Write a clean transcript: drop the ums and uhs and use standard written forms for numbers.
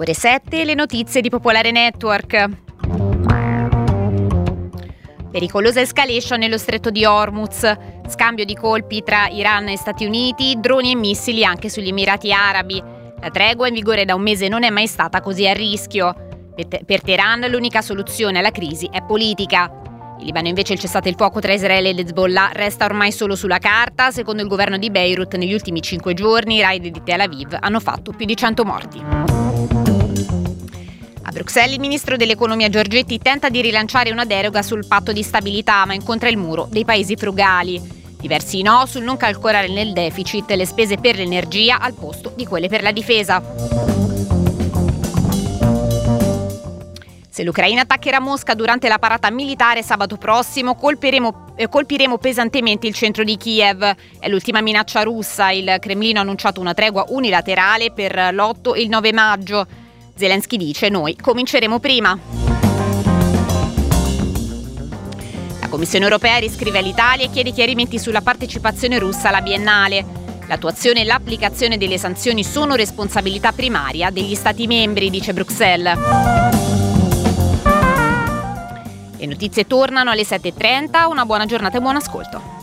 Ore 7, le notizie di Popolare Network. Pericolosa escalation nello stretto di Hormuz, scambio di colpi tra Iran e Stati Uniti, droni e missili anche sugli Emirati Arabi. La tregua in vigore da un mese non è mai stata così a rischio. Per Teheran l'unica soluzione alla crisi è politica. In Libano invece il cessate il fuoco tra Israele ed Hezbollah resta ormai solo sulla carta. Secondo il governo di Beirut, negli ultimi 5 giorni i raid di Tel Aviv hanno fatto più di 100 morti. A Bruxelles il ministro dell'economia Giorgetti tenta di rilanciare una deroga sul patto di stabilità, ma incontra il muro dei paesi frugali. Diversi no sul non calcolare nel deficit le spese per l'energia al posto di quelle per la difesa. Se l'Ucraina attaccherà Mosca durante la parata militare sabato prossimo, colpiremo pesantemente il centro di Kiev. È l'ultima minaccia russa. Il Cremlino ha annunciato una tregua unilaterale per l'8 e il 9 maggio. Zelensky dice: noi cominceremo prima. La Commissione europea riscrive all'Italia e chiede chiarimenti sulla partecipazione russa alla Biennale. L'attuazione e l'applicazione delle sanzioni sono responsabilità primaria degli Stati membri, dice Bruxelles. Le notizie tornano alle 7:30, una buona giornata e buon ascolto.